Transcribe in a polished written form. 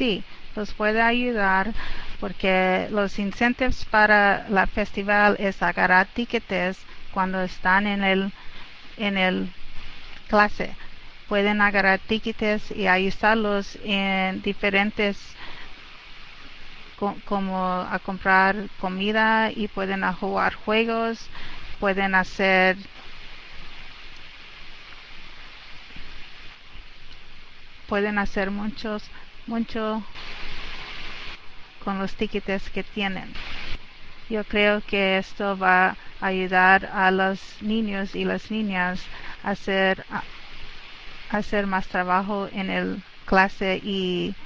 sí, los puede ayudar porque los incentivos para la festival es agarrar tickets cuando están en el clase. Pueden agarrar tickets y ayudarlos en diferentes como a comprar comida y pueden a jugar juegos, pueden hacer mucho con los tickets que tienen. Yo creo que esto va a ayudar a los niños y las niñas a hacer más trabajo en el clase y